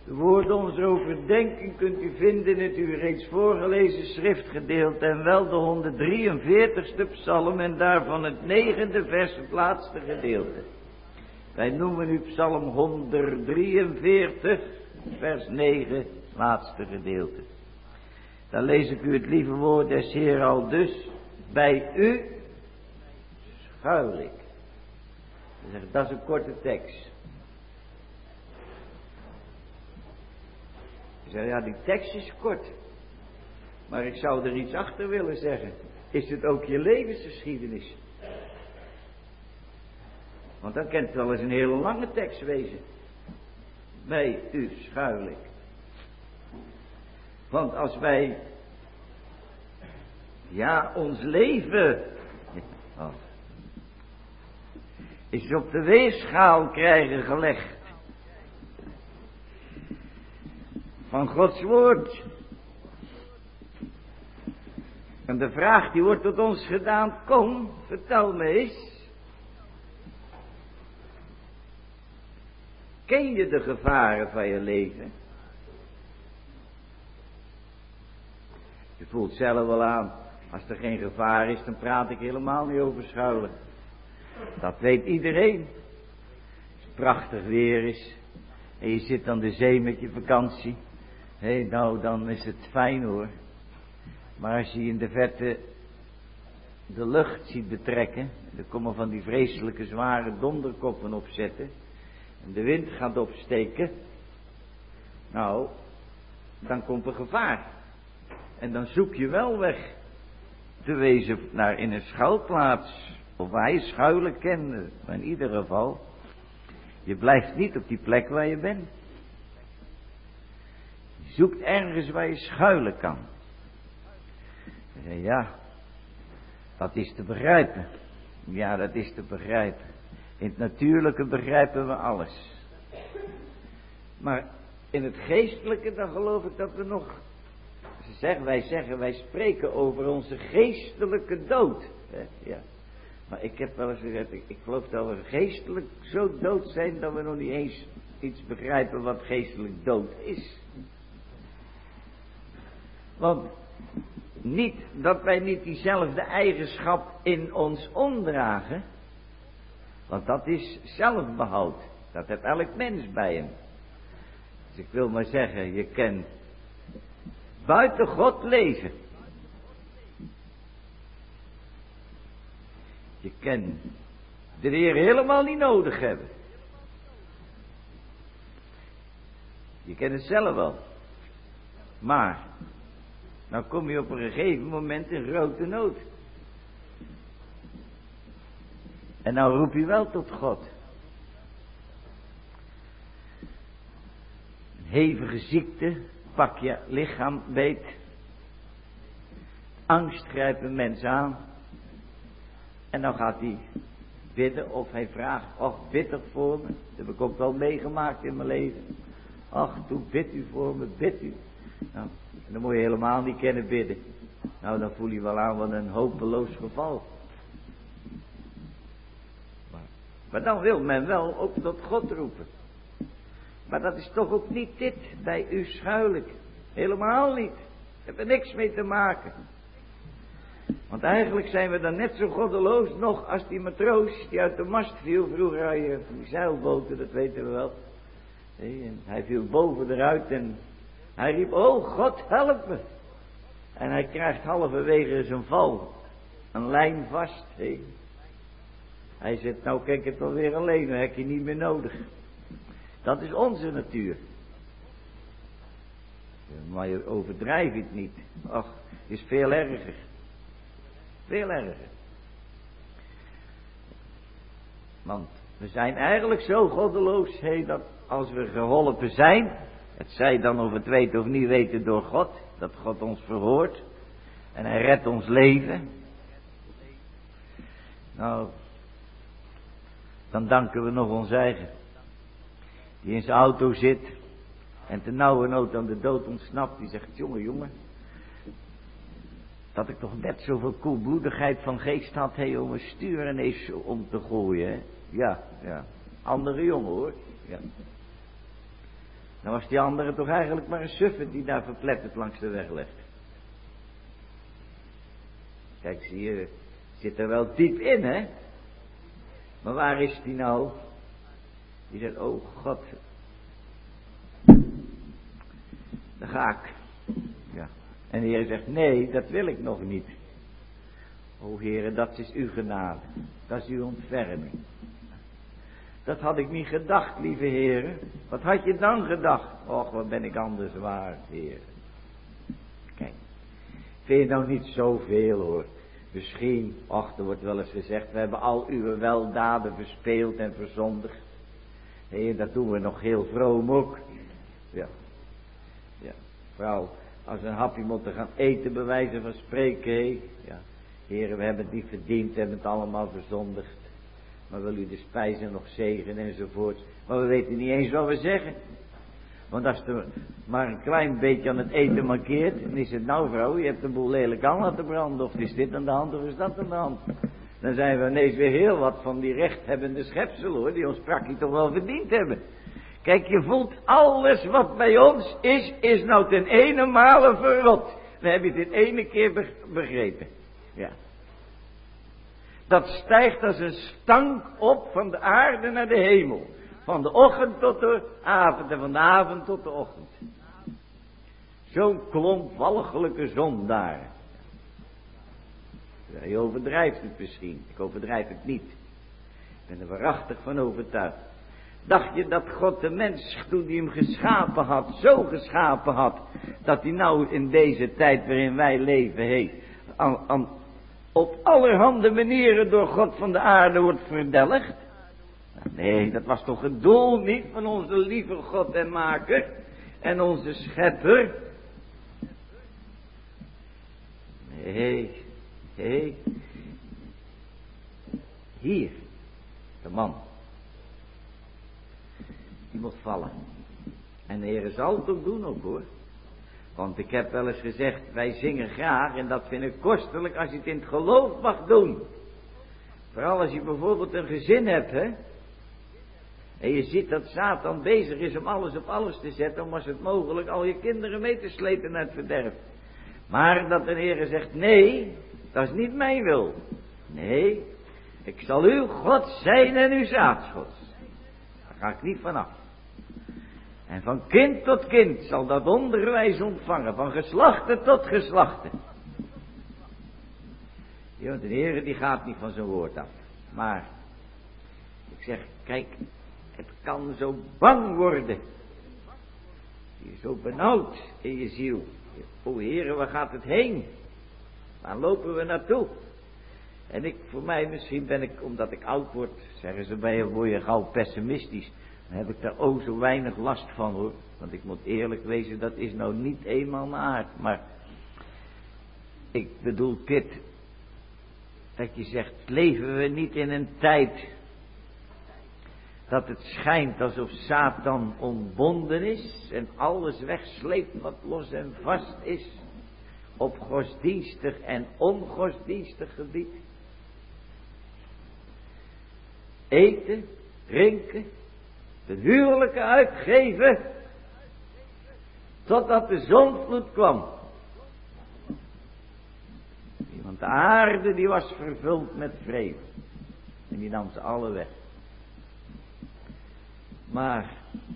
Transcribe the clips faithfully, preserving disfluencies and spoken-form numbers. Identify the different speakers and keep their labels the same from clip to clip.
Speaker 1: De woorden onze overdenking kunt u vinden in het u reeds voorgelezen schriftgedeelte en wel de honderddrieënveertigste psalm en daarvan het negende vers, het laatste gedeelte. Wij noemen u psalm honderddrieënveertig, vers negen, het laatste gedeelte. Dan lees ik u het lieve woord des Heer al dus, bij u schuil ik. Dat is een korte tekst. Ik zeg, ja, die tekst is kort. Maar ik zou er iets achter willen zeggen. Is het ook je levensgeschiedenis? Want dan kan het wel eens een hele lange tekst wezen. Bij u schuil ik. Want als wij, ja, ons leven oh, is op de weegschaal krijgen gelegd van Gods woord. En de vraag die wordt tot ons gedaan, kom, vertel me eens. Ken je de gevaren van je leven? Je voelt zelf wel aan, als er geen gevaar is, dan praat ik helemaal niet over schuilen. Dat weet iedereen. Als het prachtig weer is en je zit aan de zee met je vakantie. Hé, nou, dan is het fijn hoor. Maar als je in de verte de lucht ziet betrekken, er komen van die vreselijke zware donderkoppen opzetten, en de wind gaat opsteken, nou, dan komt er gevaar. En dan zoek je wel weg te wezen naar in een schuilplaats, of waar je schuilen kent, maar in ieder geval, je blijft niet op die plek waar je bent. Je zoekt ergens waar je schuilen kan. Ja, dat is te begrijpen. Ja, dat is te begrijpen. In het natuurlijke begrijpen we alles. Maar in het geestelijke, dan geloof ik dat we nog, ze zeggen, wij zeggen, wij spreken over onze geestelijke dood. Ja. Maar ik heb wel eens gezegd, ik, ik geloof dat we geestelijk zo dood zijn, dat we nog niet eens iets begrijpen wat geestelijk dood is. Want niet dat wij niet diezelfde eigenschap in ons omdragen, want dat is zelfbehoud. Dat heeft elk mens bij hem. Dus ik wil maar zeggen, je kan buiten God leven. Je kan de Heer helemaal niet nodig hebben. Je kent het zelf wel. Maar nou kom je op een gegeven moment in grote nood. En nou roep je wel tot God. Een hevige ziekte, pak je lichaam beet. Angst grijpt een mens aan. En dan gaat hij bidden of hij vraagt, ach, bid toch voor me. Dat heb ik ook wel meegemaakt in mijn leven. Ach, doe, bid u voor me, bid u. Nou, en dan moet je helemaal niet kennen bidden. Nou, dan voel je wel aan wat een hopeloos geval. Maar, maar dan wil men wel ook tot God roepen. Maar dat is toch ook niet dit, bij u schuil ik. Helemaal niet. Ik heb er niks mee te maken. Want eigenlijk zijn we dan net zo goddeloos nog als die matroos die uit de mast viel. Vroeger had je die zeilboten, dat weten we wel. En hij viel boven eruit en hij riep, oh God, help me. En hij krijgt halverwege zijn val een lijn vast. He. Hij zegt, nou kijk het alweer alleen, dan heb je niet meer nodig. Dat is onze natuur. Maar je overdrijft het niet. Ach, het is veel erger. Veel erger. Want we zijn eigenlijk zo goddeloos, he, dat als we geholpen zijn, het zij dan of het weten of niet weten door God, dat God ons verhoort en hij redt ons leven. Nou, dan danken we nog ons eigen, die in zijn auto zit en te nauwe nood aan de dood ontsnapt, die zegt, jongen, jongen, dat ik toch net zoveel koelbloedigheid van geest had, hé, om een stuur ineens om te gooien, hè? Ja, ja, andere jongen hoor, ja. Dan was die andere toch eigenlijk maar een suffe die daar verpletterd langs de weg ligt. Kijk, zie je, zit er wel diep in, hè? Maar waar is die nou? Die zegt, oh God, daar ga ik. Ja. En de Heer zegt, nee, dat wil ik nog niet. O Heere, dat is uw genade. Dat is uw ontferming. Dat had ik niet gedacht, lieve Heere. Wat had je dan gedacht? Och, wat ben ik anders waard, Heer. Kijk, vind je nou niet zoveel, hoor. Misschien, ach, er wordt wel eens gezegd, we hebben al uw weldaden verspeeld en verzondigd. Heer, dat doen we nog heel vroom ook. Ja. Ja, vrouw, als we een hapje moeten gaan eten, bij wijze van spreken, hé. Ja. Heer, we hebben het niet verdiend, we hebben het allemaal verzondigd. Maar wil u de spijzen nog zegenen enzovoort. Maar we weten niet eens wat we zeggen. Want als er maar een klein beetje aan het eten mankeert, dan is het nou vrouw, je hebt de boel lelijk aan laten branden. Of is dit aan de hand of is dat aan de hand. Dan zijn we ineens weer heel wat van die rechthebbende schepselen, hoor, die ons praktisch toch wel verdiend hebben. Kijk, je voelt alles wat bij ons is, is nou ten ene male verrot. Dan heb je dit ene keer begrepen. Ja. Dat stijgt als een stank op van de aarde naar de hemel. Van de ochtend tot de avond en van de avond tot de ochtend. Zo'n klomp walgelijke zondaar. Ja, je overdrijft het misschien. Ik overdrijf het niet. Ik ben er waarachtig van overtuigd. Dacht je dat God de mens, toen hij hem geschapen had, zo geschapen had, dat hij nou in deze tijd waarin wij leven, heeft, aan, aan, op allerhande manieren door God van de aarde wordt verdelgd? Nee, dat was toch het doel niet van onze lieve God en Maker en onze Schepper? Nee, nee. Hier, de man. Die moet vallen. En de Heer zal het ook doen ook, hoor. Want ik heb wel eens gezegd, wij zingen graag en dat vind ik kostelijk als je het in het geloof mag doen. Vooral als je bijvoorbeeld een gezin hebt, hè. En je ziet dat Satan bezig is om alles op alles te zetten, om als het mogelijk al je kinderen mee te slepen naar het verderf. Maar dat de Heer zegt, nee, dat is niet mijn wil. Nee, ik zal uw God zijn en uw zaadsgod. Daar ga ik niet vanaf. En van kind tot kind zal dat onderwijs ontvangen, van geslachten tot geslachten. Ja, de Heer die gaat niet van zijn woord af. Maar, ik zeg, kijk, het kan zo bang worden. Je is zo benauwd in je ziel. O Heer, waar gaat het heen? Waar lopen we naartoe? En ik, voor mij misschien ben ik, omdat ik oud word, zeggen ze bij je, word je gauw pessimistisch. Dan heb ik daar ook zo weinig last van, hoor. Want ik moet eerlijk wezen, dat is nou niet eenmaal mijn aard. Maar ik bedoel dit, dat je zegt, leven we niet in een tijd dat het schijnt alsof Satan ontbonden is en alles wegsleept wat los en vast is op godsdienstig en ongodsdienstig gebied. Eten, drinken, de huwelijken uitgeven, totdat de zondvloed kwam. Want de aarde die was vervuld met vrede en die nam ze alle weg. Maar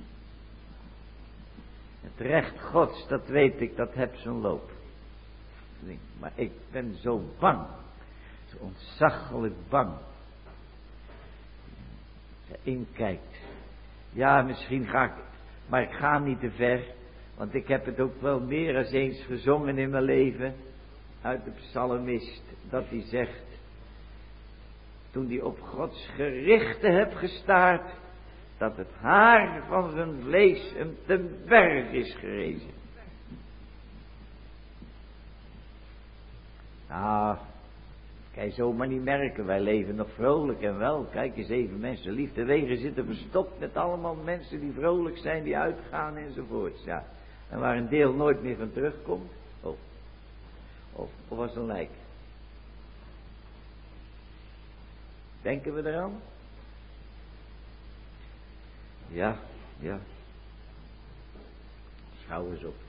Speaker 1: het recht Gods, dat weet ik, dat heb zijn loop. Maar ik ben zo bang, zo ontzaglijk bang. Als je inkijkt. Ja, misschien ga ik, maar ik ga niet te ver. Want ik heb het ook wel meer dan eens gezongen in mijn leven. Uit de psalmist, dat hij zegt, toen hij op Gods gerichten heb gestaard, dat het haar van zijn vlees hem ten berg is gerezen. Nou, kan je zomaar niet merken, wij leven nog vrolijk en wel. Kijk eens even, mensen, liefdewegen zitten verstopt met allemaal mensen die vrolijk zijn, die uitgaan enzovoorts. Ja. En waar een deel nooit meer van terugkomt. Oh. Of, of was een lijk. Denken we eraan? Ja, ja. schouders op.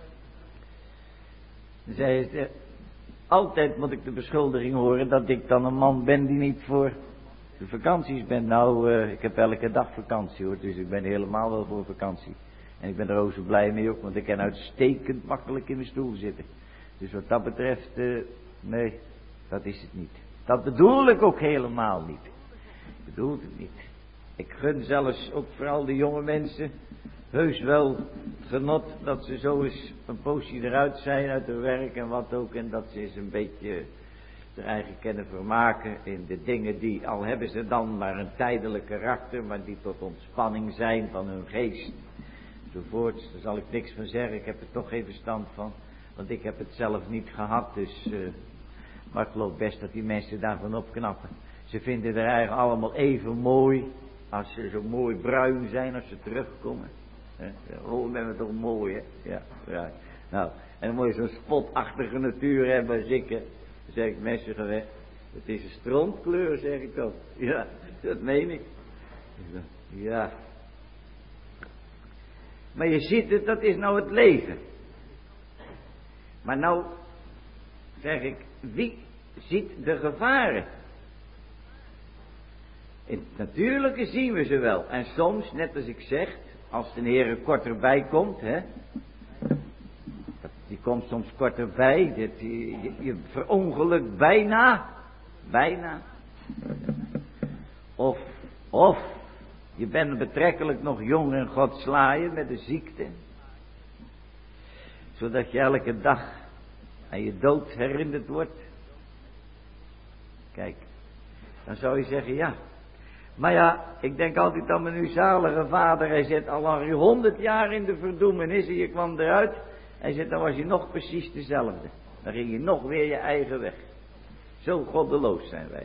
Speaker 1: Zij zei, altijd moet ik de beschuldiging horen dat ik dan een man ben die niet voor de vakanties ben. Nou, uh, ik heb elke dag vakantie hoor, dus ik ben helemaal wel voor vakantie. En ik ben er ook zo blij mee ook, want ik kan uitstekend makkelijk in mijn stoel zitten. Dus wat dat betreft, uh, nee, dat is het niet. Dat bedoel ik ook helemaal niet. Ik bedoel het niet. Ik gun zelfs ook vooral de jonge mensen heus wel het genot dat ze zo eens een poosje eruit zijn uit hun werk en wat ook. En dat ze eens een beetje hun eigen kennen vermaken in de dingen die, al hebben ze dan maar een tijdelijk karakter, maar die tot ontspanning zijn van hun geest. Enzovoorts, daar zal ik niks van zeggen, ik heb er toch geen verstand van. Want ik heb het zelf niet gehad, dus... Uh, maar ik geloof best dat die mensen daarvan opknappen. Ze vinden er eigenlijk allemaal even mooi, als ze zo mooi bruin zijn als ze terugkomen. Oh, ben we toch mooi, hè? Ja, ja. Nou, en dan moet je zo'n spotachtige natuur hebben als ik, hè. Dan zeg ik, mensen, ga weg. Het is een stroomkleur, zeg ik dan. Ja, dat meen ik. Ja. Maar je ziet het, dat is nou het leven. Maar nou, zeg ik, wie ziet de gevaren? In het natuurlijke zien we ze wel. En soms, net als ik zeg, als de Heer er kort erbij komt, hè. Die komt soms kort erbij. Dat, je, je, je verongelukt bijna. Bijna. Of, of, je bent betrekkelijk nog jong en God slaaien met de ziekte. Zodat je elke dag aan je dood herinnerd wordt. Kijk, dan zou je zeggen, ja. Maar ja, ik denk altijd aan mijn nu zalige vader. Hij zit al lang honderd jaar in de verdoemenis en je kwam eruit. Hij zegt, dan was je nog precies dezelfde. Dan ging je nog weer je eigen weg. Zo goddeloos zijn wij.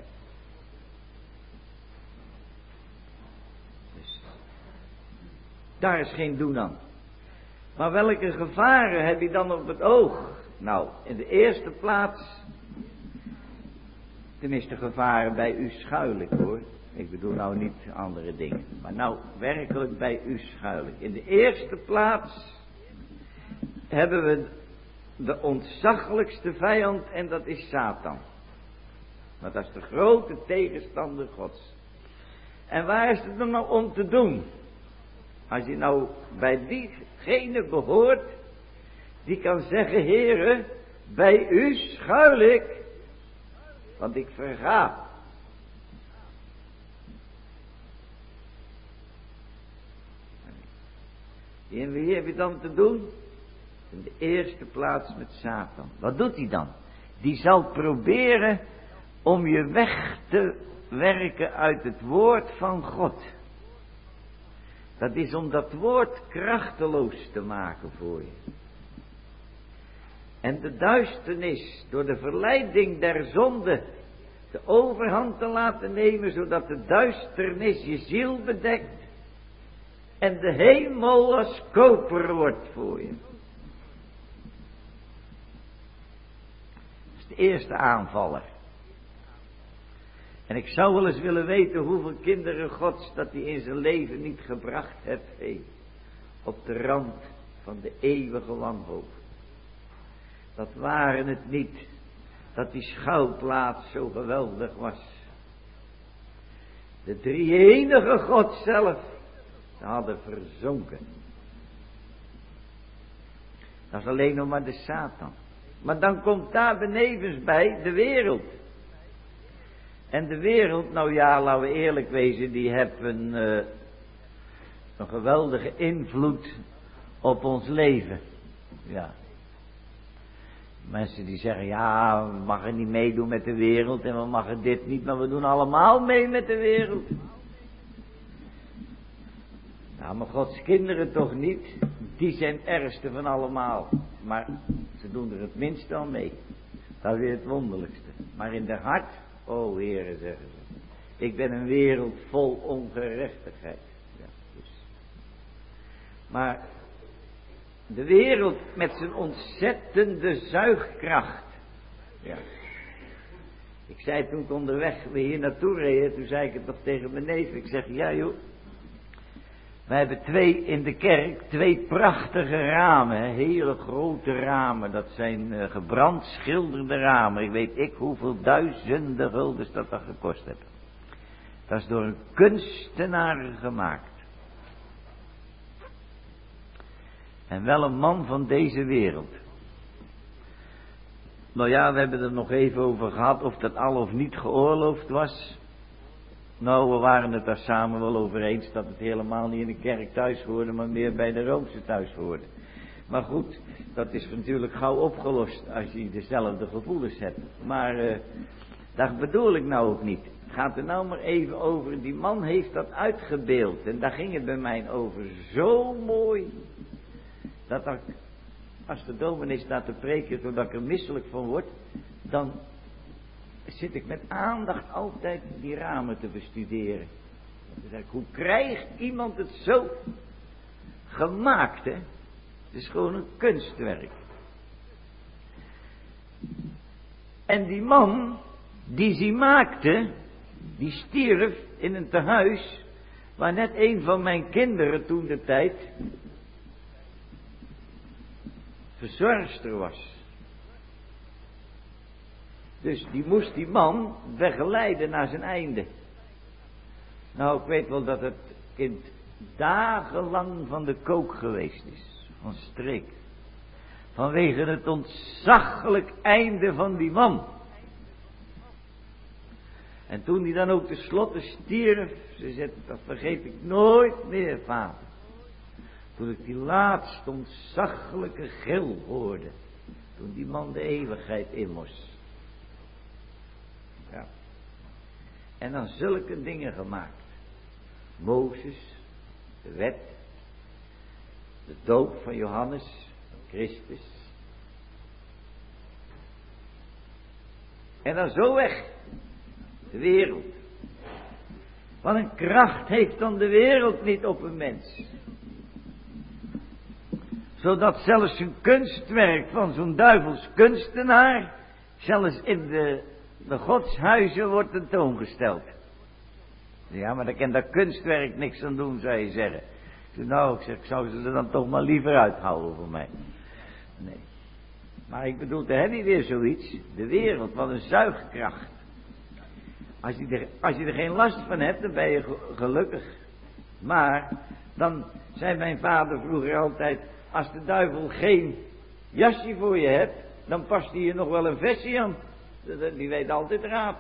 Speaker 1: Dus, daar is geen doen aan. Maar welke gevaren heb je dan op het oog? Nou, in de eerste plaats, tenminste gevaren bij u schuilijk hoor. Ik bedoel nou niet andere dingen. Maar nou werkelijk bij u schuilijk. In de eerste plaats hebben we de ontzaglijkste vijand en dat is Satan. Want dat is de grote tegenstander Gods. En waar is het nou om te doen? Als je nou bij diegene behoort die kan zeggen, Heere, bij u schuil ik, want ik verga. En wie heb je dan te doen? In de eerste plaats met Satan. Wat doet hij dan? Die zal proberen om je weg te werken uit het woord van God. Dat is om dat woord krachteloos te maken voor je. En de duisternis door de verleiding der zonde de overhand te laten nemen, zodat de duisternis je ziel bedekt en de hemel als koper wordt voor je. Dat is de eerste aanvaller. En ik zou wel eens willen weten hoeveel kinderen Gods dat hij in zijn leven niet gebracht heeft, hey, op de rand van de eeuwige wanhoop. Dat waren het niet, dat die schuilplaats zo geweldig was. De drie-enige God zelf, ze hadden verzonken. Dat is alleen nog maar de Satan. Maar dan komt daar benevens bij de wereld. En de wereld, nou ja, laten we eerlijk wezen, die heeft een, uh, een geweldige invloed op ons leven. Ja. Mensen die zeggen, ja, we mogen niet meedoen met de wereld en we mogen dit niet, maar we doen allemaal mee met de wereld. Nou, maar Gods kinderen toch niet, die zijn het ergste van allemaal. Maar ze doen er het minst aan mee. Dat is weer het wonderlijkste. Maar in de hart, o Heere, zeggen ze, ik ben een wereld vol ongerechtigheid. Ja, dus. Maar de wereld met zijn ontzettende zuigkracht. Ja. Ik zei toen ik onderweg we hier naartoe reden, toen zei ik het nog tegen mijn neef. Ik zeg, ja joh, We hebben twee in de kerk, twee prachtige ramen, hè, hele grote ramen. Dat zijn uh, gebrand schilderde ramen. Ik weet ik hoeveel duizenden guldens dat dat gekost heeft. Dat is door een kunstenaar gemaakt. En wel een man van deze wereld. Nou ja, we hebben er nog even over gehad of dat al of niet geoorloofd was. Nou, we waren het daar samen wel over eens dat het helemaal niet in de kerk thuis hoorde, maar meer bij de Roomse thuis hoorde. Maar goed, dat is natuurlijk gauw opgelost als je dezelfde gevoelens hebt. Maar uh, dat bedoel ik nou ook niet. Het gaat er nou maar even over, die man heeft dat uitgebeeld. En daar ging het bij mij over zo mooi. Dat ik, als de dominee staat te preken, zodat ik er misselijk van word, dan zit ik met aandacht altijd die ramen te bestuderen. Dan zeg ik, hoe krijgt iemand het zo gemaakt, hè? Het is gewoon een kunstwerk. En die man, die ze maakte, die stierf in een tehuis, waar net een van mijn kinderen toen de tijd verzorgster was. Dus die moest die man begeleiden naar zijn einde. Nou, ik weet wel dat het kind dagenlang van de kook geweest is. Van streek. Vanwege het ontzaglijk einde van die man. En toen hij dan ook tenslotte stierf, ze zei, dat vergeet ik nooit meer, vader. Toen ik die laatste ontzaglijke gil hoorde. Toen die man de eeuwigheid in moest. Ja. En dan zulke dingen gemaakt. Mozes, de wet, de doop van Johannes, Christus. En dan zo weg, de wereld. Wat een kracht heeft dan de wereld niet op een mens. Zodat zelfs een kunstwerk van zo'n duivels kunstenaar, zelfs in de, de godshuizen wordt tentoongesteld. Ja, maar daar kan dat kunstwerk niks aan doen, zou je zeggen. Nou, ik zeg, ik zou ze er dan toch maar liever uithouden voor mij. Nee. Maar ik bedoel, daar heb je weer zoiets. De wereld, wat een zuigkracht. Als je, er, als je er geen last van hebt, dan ben je gelukkig. Maar, dan zei mijn vader vroeger altijd, als de duivel geen jasje voor je hebt, dan past hij je nog wel een vestje aan. Die weet altijd raad.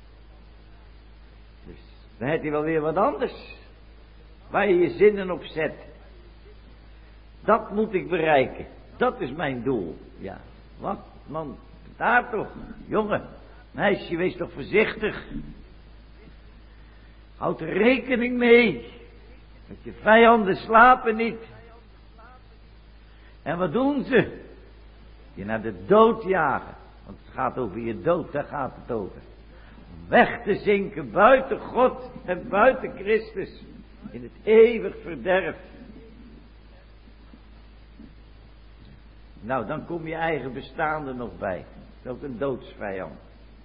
Speaker 1: Dus dan heb je wel weer wat anders. Waar je je zinnen op zet. Dat moet ik bereiken. Dat is mijn doel. Ja, wat man, daar toch, jongen, meisje, wees toch voorzichtig. Houd er rekening mee. Dat je vijanden slapen niet. En wat doen ze? Je naar de dood jagen. Want het gaat over je dood, daar gaat het over. Om weg te zinken buiten God en buiten Christus. In het eeuwig verderf. Nou, dan kom je eigen bestaan er nog bij. Dat is ook een doodsvijand.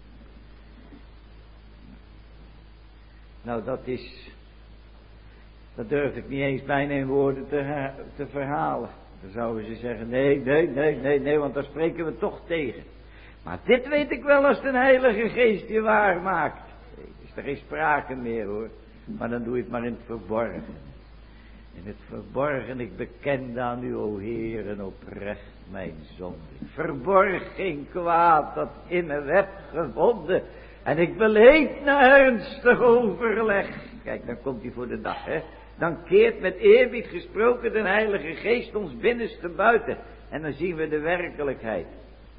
Speaker 1: Nou, dat is... Dat durf ik niet eens bijna in woorden te, te verhalen. Dan zouden ze zeggen, nee, nee, nee, nee, nee, want daar spreken we toch tegen. Maar dit weet ik wel als de Heilige Geest je waar maakt. Is er geen sprake meer hoor. Maar dan doe je het maar in het verborgen. In het verborgen, ik bekende aan u, o Heer, en oprecht mijn zonde. Ik verborg geen kwaad dat in me werd gevonden. En ik beleed na ernstig overleg. Kijk, dan komt hij voor de dag, hè. Dan keert met eerbied gesproken de Heilige Geest ons binnenste buiten. En dan zien we de werkelijkheid.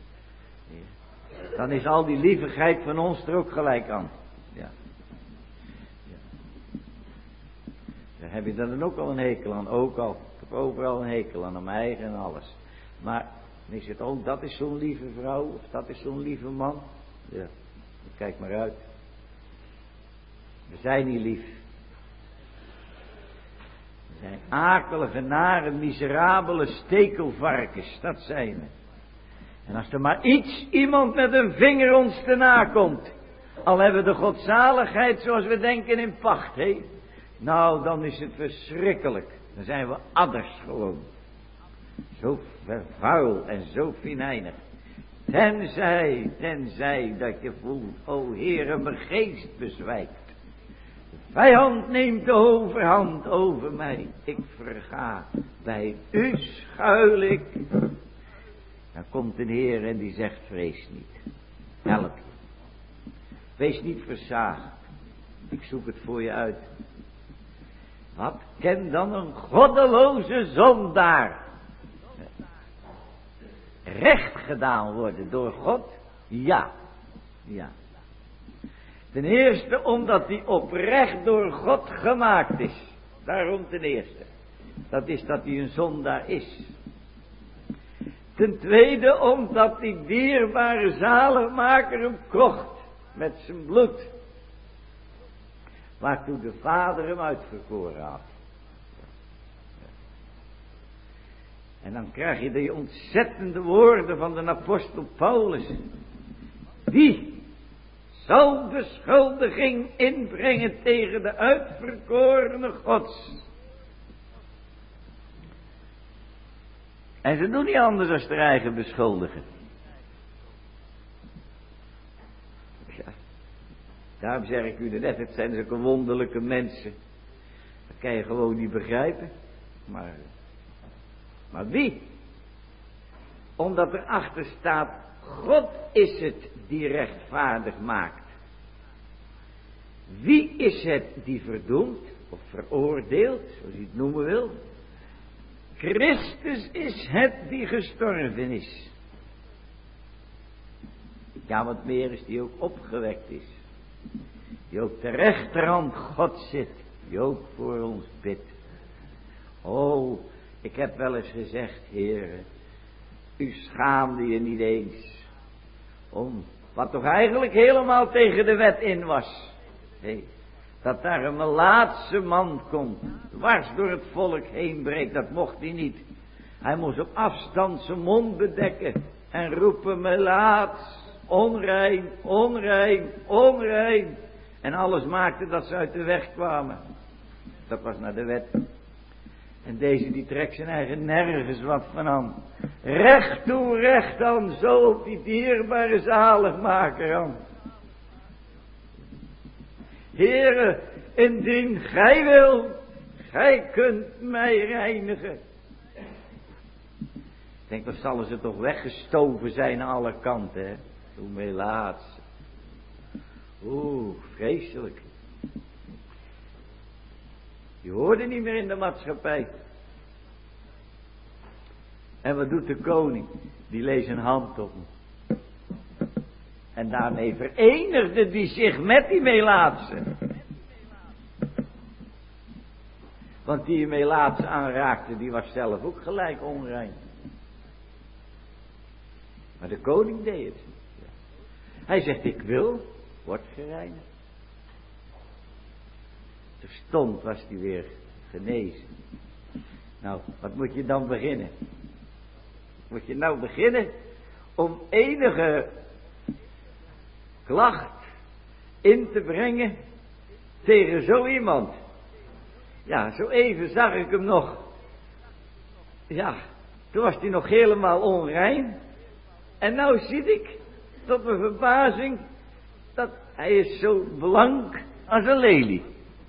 Speaker 1: Dan is al die lievigheid van ons er ook gelijk aan. Ja. Ja. Daar heb je dan ook al een hekel aan. Ook al. Ik heb overal een hekel aan. Aan mijn eigen en alles. Maar dan is het ook, dat is zo'n lieve vrouw. Of dat is zo'n lieve man. Ja. Kijk maar uit. We zijn niet lief. We zijn akelige, nare, miserabele stekelvarkens. Dat zijn we. En als er maar iets, iemand met een vinger ons te nakomt. Al hebben we de godzaligheid zoals we denken in pacht. Hé? Nou, dan is het verschrikkelijk. Dan zijn we adders gewoon. Zo vuil en zo venijnig. Tenzij, tenzij dat je voelt, o Heere, mijn geest bezwijkt. De vijand neemt de overhand over mij. Ik verga, bij u schuil ik. Dan komt een Heer en die zegt, vrees niet. Help je. Wees niet versaagd. Ik zoek het voor je uit. Wat kent dan een goddeloze zondaar? Recht gedaan worden door God? Ja. Ja. Ten eerste omdat hij oprecht door God gemaakt is. Daarom ten eerste. Dat is dat hij een zondaar is. Ten tweede omdat die dierbare zaligmaker hem kocht. Met zijn bloed. Waartoe de Vader hem uitverkoren had. En dan krijg je die ontzettende woorden van de apostel Paulus. Wie zal beschuldiging inbrengen tegen de uitverkorene Gods? En ze doen niet anders dan hun eigen beschuldigen. Ja, daarom zeg ik u net, het zijn zulke wonderlijke mensen. Dat kan je gewoon niet begrijpen. Maar... Maar wie? Omdat erachter staat, God is het die rechtvaardig maakt. Wie is het die verdoemt of veroordeelt, zoals u het noemen wil? Christus is het die gestorven is. Ja, wat meer is die ook opgewekt is. Die ook ter rechterhand God zit, die ook voor ons bidt. Oh, ik heb wel eens gezegd, heren, u schaamde je niet eens om wat toch eigenlijk helemaal tegen de wet in was. Nee, dat daar een melaatse man komt, dwars door het volk heen breekt, dat mocht hij niet. Hij moest op afstand zijn mond bedekken en roepen, melaats, onrein, onrein, onrein. En alles maakte dat ze uit de weg kwamen. Dat was naar de wet. En deze die trekt zijn eigen nergens wat van aan. Recht toe, recht aan, zo op die dierbare zaligmaker aan. Heere, indien gij wil, gij kunt mij reinigen. Ik denk, dan zullen ze toch weggestoven zijn aan alle kanten, hè. Hoe melaats. Oeh, vreselijk. Die hoorde niet meer in de maatschappij. En wat doet de koning? Die leest een hand op hem. En daarmee verenigde die zich met die melaatse. Want die melaatse aanraakte, die was zelf ook gelijk onrein. Maar de koning deed het. Hij zegt, ik wil, word gereinigd. Terstond was hij weer genezen. Nou, wat moet je dan beginnen? Moet je nou beginnen om enige klacht in te brengen tegen zo iemand? Ja, zo even zag ik hem nog. Ja, toen was hij nog helemaal onrein. En nou zie ik, tot mijn verbazing, dat hij is zo blank als een lelie.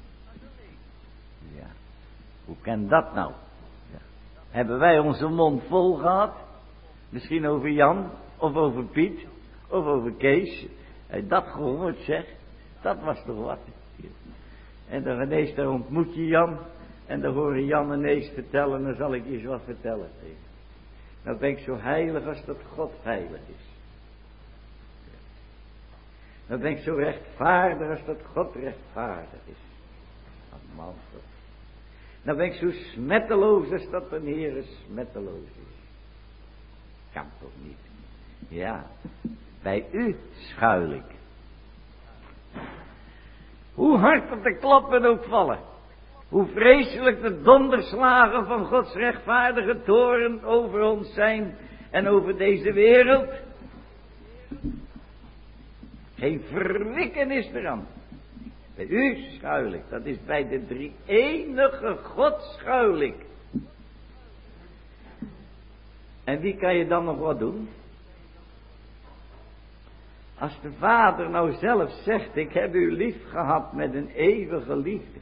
Speaker 1: Ja, hoe kan dat nou? Ja. Hebben wij onze mond vol gehad? Misschien over Jan, of over Piet, of over Kees. Hij dat gehoord, zeg. Dat was toch wat. En dan ineens, daar ontmoet je Jan. En dan hoor je Jan ineens vertellen, dan zal ik je eens wat vertellen. Nou ben ik zo heilig als dat God heilig is. Dan ben ik zo rechtvaardig als dat God rechtvaardig is. Wat man toch. Dan ben ik zo smetteloos als dat een Heer smetteloos is. Kan toch niet. Ja, bij u schuil ik. Hoe hard dat de klappen ook vallen. Hoe vreselijk de donderslagen van Gods rechtvaardige toorn over ons zijn en over deze wereld. Geen verwikken is eraan. Bij u schuil ik. Dat is bij de drie enige God schuil ik. En wie kan je dan nog wat doen? Als de Vader nou zelf zegt, ik heb u lief gehad met een eeuwige liefde.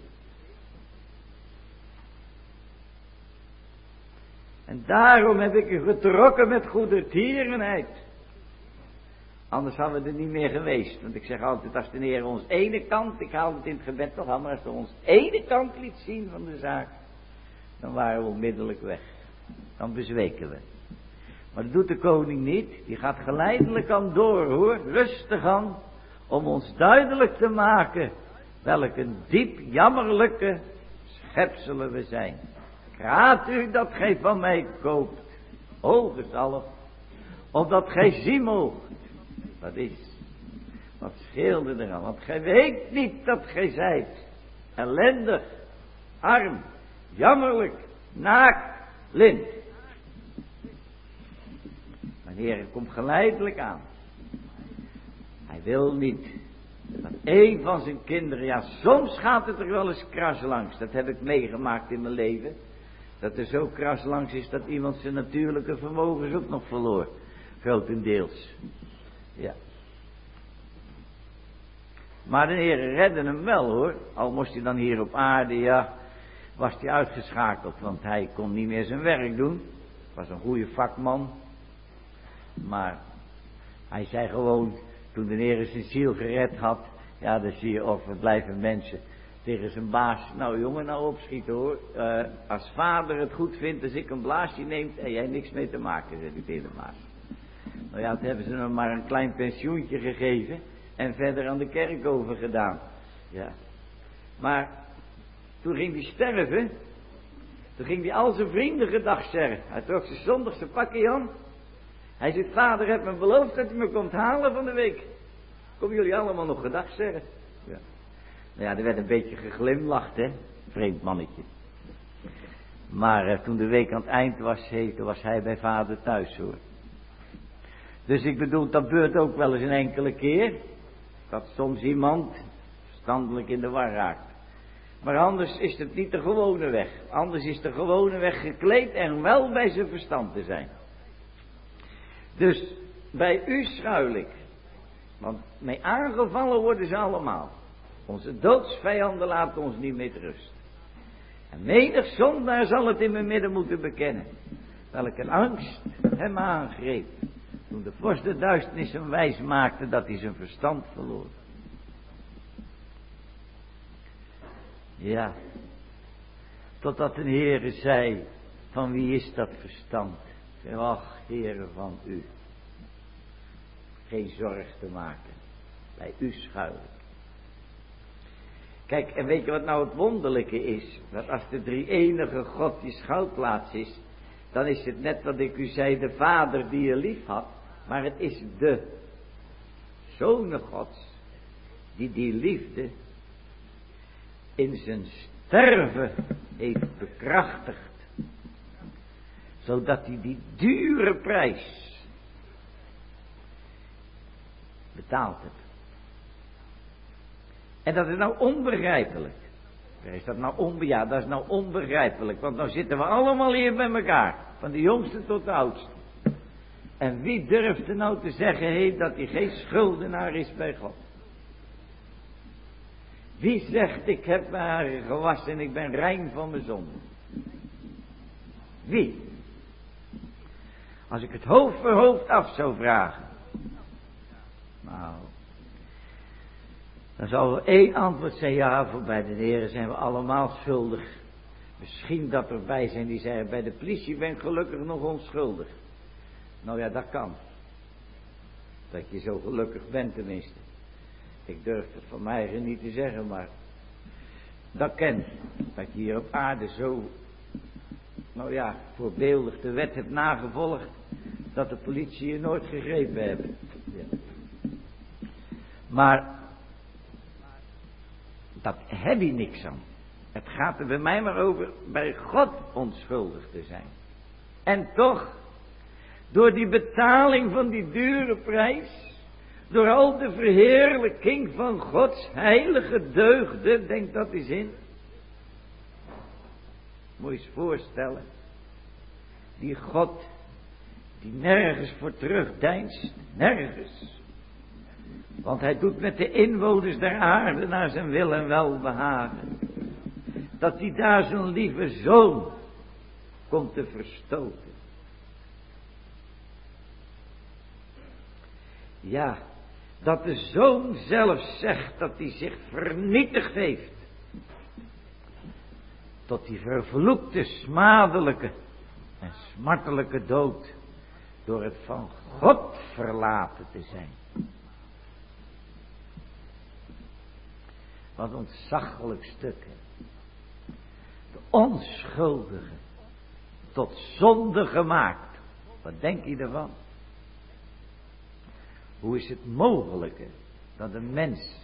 Speaker 1: En daarom heb ik u getrokken met goedertierenheid. Anders hadden we er niet meer geweest. Want ik zeg altijd, als de Heer ons ene kant, ik haal het in het gebed nog aan, maar als hij ons ene kant liet zien van de zaak, dan waren we onmiddellijk weg. Dan bezweken we. Maar dat doet de koning niet. Die gaat geleidelijk aan door, hoor. Rustig aan. Om ons duidelijk te maken welk een diep jammerlijke schepselen we zijn. Ik raad u dat gij van mij koopt, o gezalf, opdat gij zien moogt. Dat is, wat scheelde er aan? Want gij weet niet dat gij zijt ellendig, arm, jammerlijk, naakt, blind. Mijn Heer komt geleidelijk aan. Hij wil niet dat een van zijn kinderen, ja, soms gaat het er wel eens kras langs. Dat heb ik meegemaakt in mijn leven. Dat er zo kras langs is dat iemand zijn natuurlijke vermogens ook nog verloor. Grotendeels. Ja. Maar de Heer redde hem wel, hoor. Al moest hij dan hier op aarde, ja, was hij uitgeschakeld. Want hij kon niet meer zijn werk doen. Was een goede vakman. Maar hij zei gewoon, toen de Heer zijn ziel gered had, ja, dan zie je ook, we blijven mensen tegen zijn baas. Nou jongen, nou opschieten hoor. Uh, als vader het goed vindt als ik een blaasje neemt en jij niks mee te maken, zei hij tegen de baas. Nou ja, toen hebben ze hem maar een klein pensioentje gegeven en verder aan de kerk overgedaan. Ja. Maar toen ging hij sterven. Toen ging hij al zijn vrienden gedag zeggen. Hij trok zijn zondagse pakje aan. Hij zei, vader heeft me beloofd dat hij me komt halen van de week. Kom jullie allemaal nog gedag zeggen? Ja. Nou ja, er werd een beetje geglimlacht, hè. Vreemd mannetje. Maar eh, toen de week aan het eind was, he, toen was hij bij vader thuis, hoor. Dus ik bedoel, dat gebeurt ook wel eens een enkele keer. Dat soms iemand verstandelijk in de war raakt. Maar anders is het niet de gewone weg. Anders is de gewone weg gekleed en wel bij zijn verstand te zijn. Dus bij u schuil ik. Want mee aangevallen worden ze allemaal. Onze doodsvijanden laten ons niet met rust. En menig zondaar zal het in mijn midden moeten bekennen. Welke angst hem aangreep. Toen de vorst de duisternis hem wijs maakte dat hij zijn verstand verloor. Ja. Totdat een Heere zei, van wie is dat verstand? Ach, Heere, van u. Geen zorg te maken. Bij u schuil ik. Kijk, en weet je wat nou het wonderlijke is? Dat als de drie enige God die schuilplaats is, dan is het net wat ik u zei, de Vader die je lief had. Maar het is de Zoon Gods die die liefde in zijn sterven heeft bekrachtigd. Zodat hij die dure prijs betaald heeft. En dat is nou onbegrijpelijk. Is dat nou onbe- ja, dat is nou onbegrijpelijk. Want nou zitten we allemaal hier bij elkaar. Van de jongste tot de oudste. En wie durft er nou te zeggen he, dat hij geen schuldenaar is bij God? Wie zegt ik heb mijn haren gewassen en ik ben rein van mijn zonde? Wie? Als ik het hoofd voor hoofd af zou vragen. Nou. Dan zou er één antwoord zijn, ja, voor bij de Heer zijn we allemaal schuldig. Misschien dat er bij zijn die zeggen, bij de politie ben ik gelukkig nog onschuldig. Nou ja, dat kan. Dat je zo gelukkig bent tenminste. Ik durf het van mij niet te zeggen, maar dat ken. Dat je hier op aarde zo, nou ja, voorbeeldig de wet hebt nagevolgd, dat de politie je nooit gegrepen hebben. Ja. Maar dat heb je niks aan. Het gaat er bij mij maar over bij God onschuldig te zijn. En toch, door die betaling van die dure prijs, Door al de verheerlijking van Gods heilige deugden, denk dat eens in. Moet je eens voorstellen. Die God, die nergens voor terugdeinst, nergens. Want hij doet met de inwoners der aarde naar zijn wil en welbehagen. Dat hij daar zijn lieve zoon komt te verstoten. Ja, dat de zoon zelf zegt dat hij zich vernietigd heeft. Tot die vervloekte, smadelijke en smartelijke dood. Door het van God verlaten te zijn. Wat ontzaglijk stukken. De onschuldige tot zonde gemaakt. Wat denk je ervan? Hoe is het mogelijk dat een mens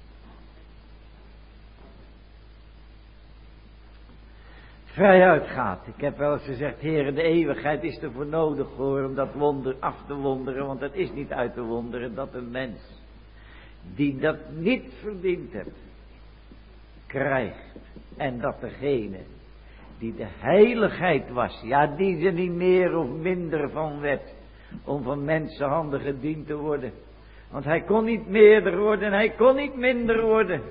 Speaker 1: vrijuit gaat? Ik heb wel eens gezegd, Heere, de eeuwigheid is ervoor nodig hoor, om dat wonder af te wonderen, want het is niet uit te wonderen dat een mens die dat niet verdiend heeft, krijgt. En dat degene die de heiligheid was, ja, die ze niet meer of minder van werd, om van mensenhanden gediend te worden. Want hij kon niet meerder worden en hij kon niet minder worden.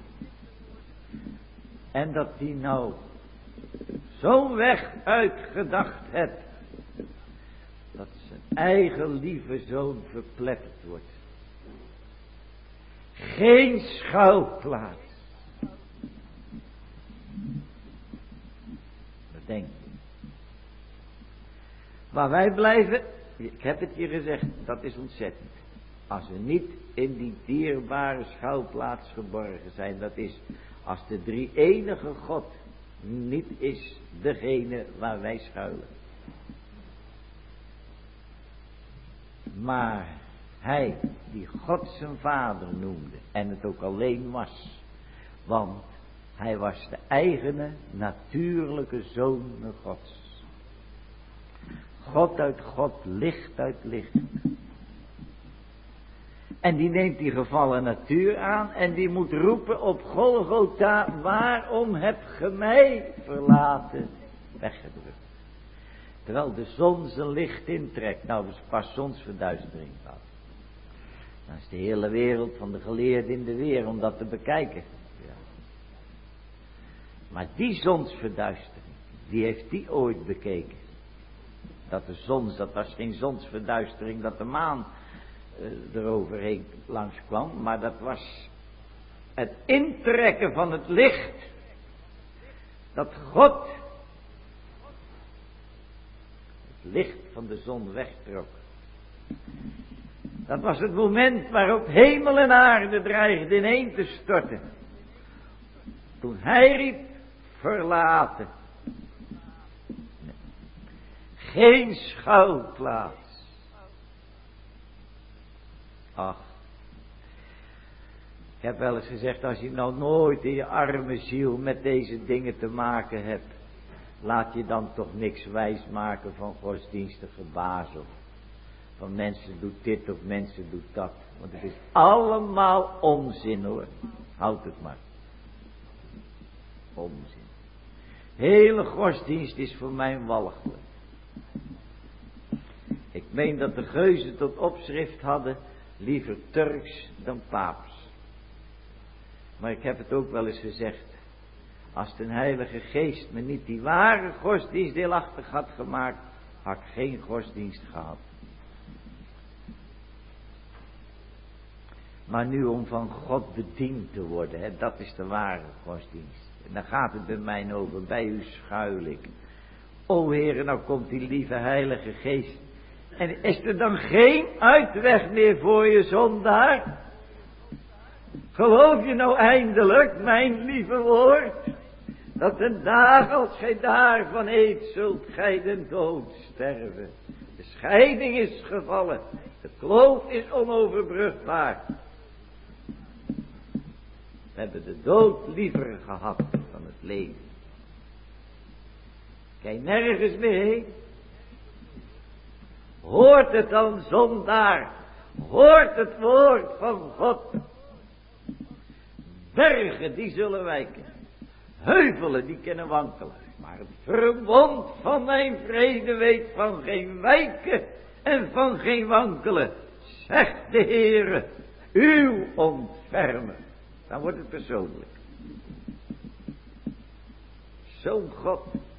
Speaker 1: En dat die nou zo'n weg uitgedacht heeft, dat zijn eigen lieve zoon verpletterd wordt. Geen schuilplaats. Wat denk je? Maar wij blijven, ik heb het je gezegd, dat is ontzettend. Als we niet in die dierbare schuilplaats geborgen zijn, dat is als de drie enige God niet is degene waar wij schuilen. Maar hij die God zijn vader noemde en het ook alleen was, want hij was de eigene natuurlijke zoon Gods. God uit God, licht uit licht. En die neemt die gevallen natuur aan en die moet roepen op Golgotha, waarom hebt ge mij verlaten, weggedrukt. Terwijl de zon zijn licht intrekt, nou is pas zonsverduistering gehad. Dan is de hele wereld van de geleerden in de weer om dat te bekijken. Ja. Maar die zonsverduistering, wie heeft die ooit bekeken? Dat de zon, dat was geen zonsverduistering, dat de maan uh, eroverheen langs kwam, maar dat was het intrekken van het licht, dat God het licht van de zon wegtrok. Dat was het moment waarop hemel en aarde dreigden ineen te storten. Toen hij riep, verlaten. Geen schuilplaats. Ach. Ik heb wel eens gezegd, als je nou nooit in je arme ziel met deze dingen te maken hebt, laat je dan toch niks wijs maken van godsdienstige bazel. Van mensen doet dit of mensen doet dat. Want het is allemaal onzin hoor. Houd het maar. Onzin. Hele godsdienst is voor mij walgelijk. Ik meen dat de geuzen tot opschrift hadden liever Turks dan Paaps. Maar ik heb het ook wel eens gezegd. Als de Heilige Geest me niet die ware godsdienst deelachtig had gemaakt, had ik geen godsdienst gehad. Maar nu om van God bediend te worden, hè, dat is de ware godsdienst. En dan gaat het bij mij over, bij u schuil ik. O Heere, nou komt die lieve Heilige Geest. En is er dan geen uitweg meer voor je zondaar? Geloof je nou eindelijk, mijn lieve woord, dat een dag als gij daarvan eet, zult gij den dood sterven. De scheiding is gevallen, de kloof is onoverbrugbaar. We hebben de dood liever gehad dan het leven. Kijk nergens meer heen. Hoort het dan zondaar Hoort het woord van God. Bergen die zullen wijken. Heuvelen die kunnen wankelen. Maar het verbond van mijn vrede weet van geen wijken en van geen wankelen. Zegt de Heere, uw ontfermen. Dan wordt het persoonlijk. Zo'n God.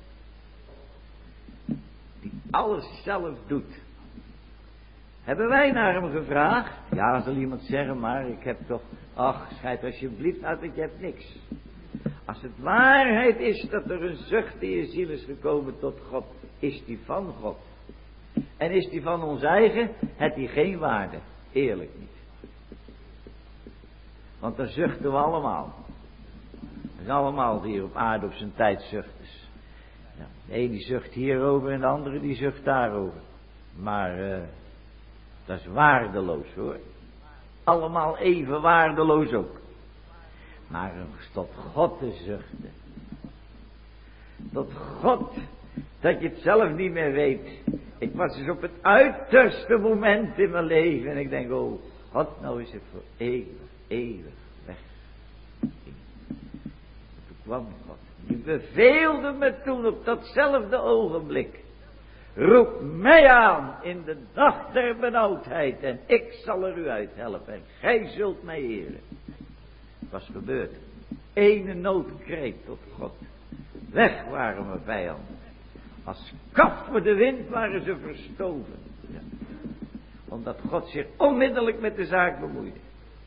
Speaker 1: Die alles zelf doet. Hebben wij naar hem gevraagd? Ja, zal iemand zeggen, maar ik heb toch... Ach, schijt alsjeblieft uit, want je hebt niks. Als het waarheid is dat er een zucht in je ziel is gekomen tot God, is die van God. En is die van ons eigen, heeft die geen waarde. Eerlijk niet. Want dan zuchten we allemaal. We zijn allemaal hier op aarde op zijn tijd zuchters. Ja, de ene die zucht hierover en de andere die zucht daarover. Maar uh, dat is waardeloos hoor. Allemaal even waardeloos ook. Maar tot God te zuchten. Tot God, dat je het zelf niet meer weet. Ik was dus op het uiterste moment in mijn leven. En ik denk, oh God, nou is het voor eeuwig, eeuwig weg. Toen kwam God. Die beveelde me toen op datzelfde ogenblik. Roep mij aan in de dag der benauwdheid. En ik zal er u uit helpen. En gij zult mij eren. Het was gebeurd. Ene noodkreet tot God. Weg waren mijn vijanden. Als kaf voor de wind waren ze verstoven. Ja. Omdat God zich onmiddellijk met de zaak bemoeide.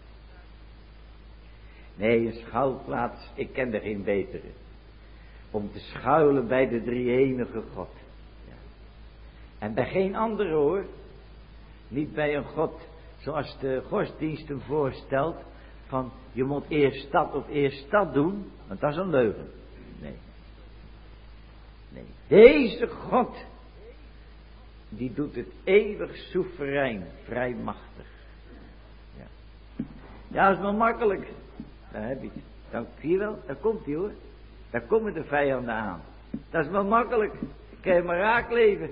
Speaker 1: Nee, een schuilplaats, ik ken er geen betere. Om te schuilen bij de drie-enige God. Ja. En bij geen andere hoor. Niet bij een God zoals de godsdienst hem voorstelt. Van je moet eerst dat of eerst dat doen. Want dat is een leugen. Nee. Nee. Deze God. Die doet het eeuwig soeverein. Vrij machtig. Ja. Ja, dat is wel makkelijk. Daar heb je het. Dan zie je wel. Daar komt hij hoor. Daar komen de vijanden aan. Dat is wel makkelijk. Kan je maar raak leven.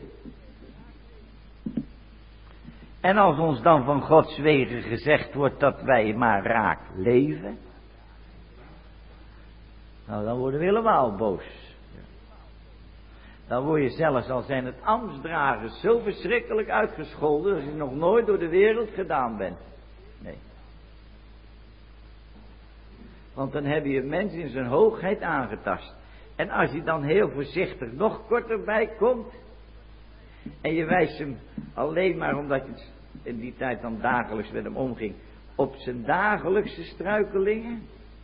Speaker 1: En als ons dan van Gods wegen gezegd wordt dat wij maar raak leven. Nou, dan worden we helemaal boos. Dan word je zelfs, al zijn het ambtsdragers, zo verschrikkelijk uitgescholden als je nog nooit door de wereld gedaan bent. Nee. Want dan heb je een mens in zijn hoogheid aangetast. En als hij dan heel voorzichtig nog korter bij komt. En je wijst hem alleen maar omdat je het in die tijd dan dagelijks met hem omging. Op zijn dagelijkse struikelingen.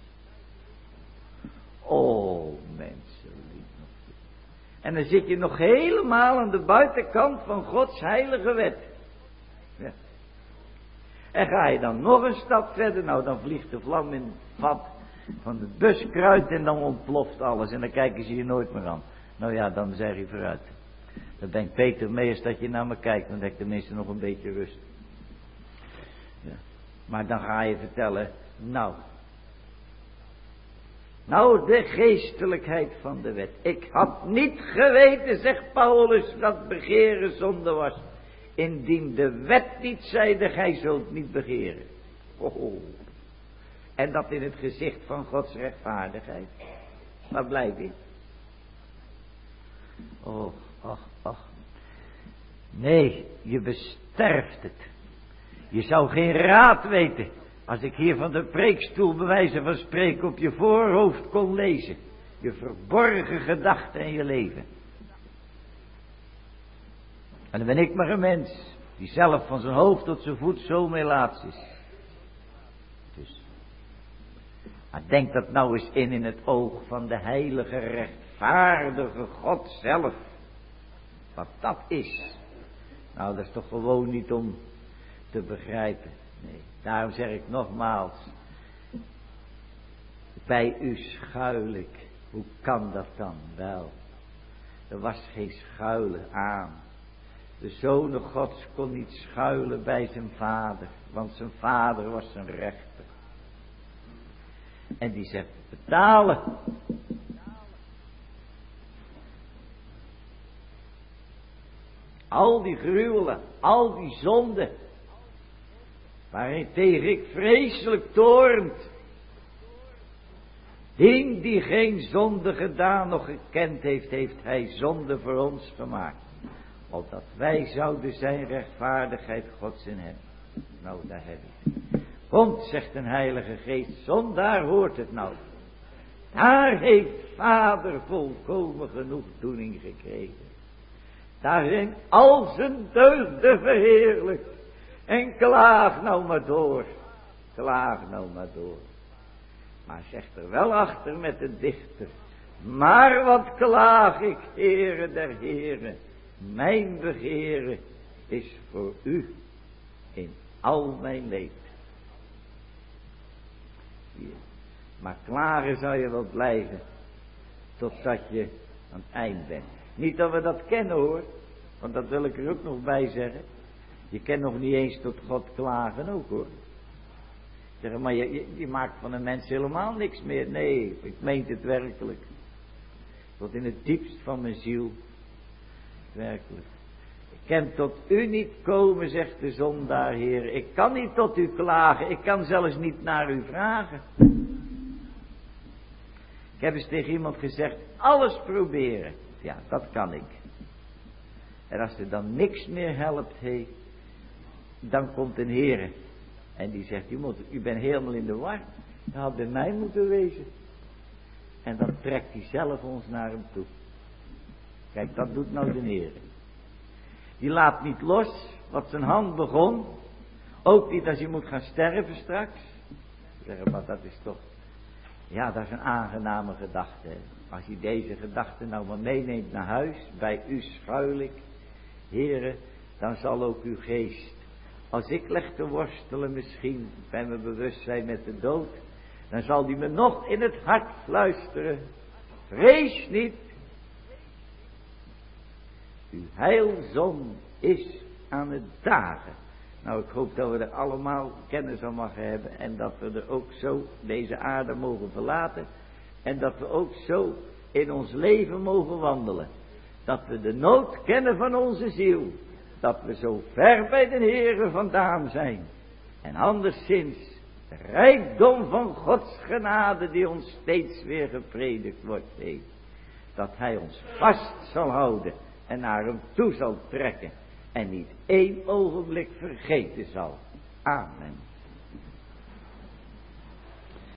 Speaker 1: Oh mensen. En dan zit je nog helemaal aan de buitenkant van Gods heilige wet. Ja. En ga je dan nog een stap verder. Nou dan vliegt de vlam in het vat van het buskruid. En dan ontploft alles. En dan kijken ze je nooit meer aan. Nou ja, dan zeg je vooruit. Dan denkt Peter Meers dat je naar me kijkt. Dan heb ik tenminste nog een beetje rust. Ja. Maar dan ga je vertellen. Nou. Nou de geestelijkheid van de wet. Ik had niet geweten, zegt Paulus, dat begeren zonde was. Indien de wet niet zeide, gij zult niet begeren. Oh. En dat in het gezicht van Gods rechtvaardigheid. Waar blijft dit? Oh, ach, ach. Nee, je besterft het. Je zou geen raad weten. Als ik hier van de preekstoel bij wijze van spreken op je voorhoofd kon lezen. Je verborgen gedachten en je leven. En dan ben ik maar een mens. Die zelf van zijn hoofd tot zijn voet zo melaats is. Dus. Maar denk dat nou eens in in het oog van de heilige rechtvaardige God zelf. Wat dat is. Nou dat is toch gewoon niet om te begrijpen. Nee, daarom zeg ik nogmaals. Bij u schuil ik. Hoe kan dat dan wel? Er was geen schuilen aan. De Zoon Gods kon niet schuilen bij zijn vader. Want zijn vader was zijn rechter. En die zegt betalen. Al die gruwelen, al die zonden. waarin tegen ik vreselijk toornt. Dien die geen zonde gedaan nog gekend heeft, heeft hij zonde voor ons gemaakt. Opdat wij zouden zijn rechtvaardigheid Gods in hem. Nou, daar heb je het. Komt, zegt een heilige geest, zondaar hoort het nou. Daar heeft Vader volkomen genoegdoening gekregen. Daar zijn al zijn deugden verheerlijkt. En klaag nou maar door. Klaag nou maar door. Maar zegt er wel achter met de dichter. Maar wat klaag ik, Heere der Heren. Mijn begeren is voor u in al mijn leed. Hier. Maar klagen zou je wel blijven. Totdat je aan het eind bent. Niet dat we dat kennen hoor. Want dat wil ik er ook nog bij zeggen. Je kent nog niet eens tot God klagen ook hoor. Zeg maar je, je, je maakt van een mens helemaal niks meer. Nee, ik meen het werkelijk. Tot in het diepst van mijn ziel. Werkelijk. Ik kan tot u niet komen, zegt de zondaar, Heer. Ik kan niet tot u klagen. Ik kan zelfs niet naar u vragen. Ik heb eens tegen iemand gezegd, alles proberen. Ja, dat kan ik. En als er dan niks meer helpt, hey, dan komt een Heer. En die zegt, u, moet, u bent helemaal in de war. Dat had bij mij moeten wezen. En dan trekt hij zelf ons naar hem toe. Kijk, dat doet nou de Heer. Die laat niet los wat zijn hand begon. Ook niet als je moet gaan sterven straks. Zeggen, maar dat is toch... Ja, dat is een aangename gedachte. Hè? Als je deze gedachte nou maar meeneemt naar huis. Bij u schuil ik. Heere, dan zal ook uw geest. Als ik leg te worstelen misschien bij mijn bewustzijn met de dood. Dan zal die me nog in het hart fluisteren. Vrees niet. Uw heilzon is aan het dagen. Nou, ik hoop dat we er allemaal kennis van mogen hebben. En dat we er ook zo deze aarde mogen verlaten. En dat we ook zo in ons leven mogen wandelen. Dat we de nood kennen van onze ziel. Dat we zo ver bij de Heere vandaan zijn. En anderszins de rijkdom van Gods genade die ons steeds weer gepredikt wordt. Heen. Dat Hij ons vast zal houden. En naar hem toe zal trekken. En niet één ogenblik vergeten zal. Amen.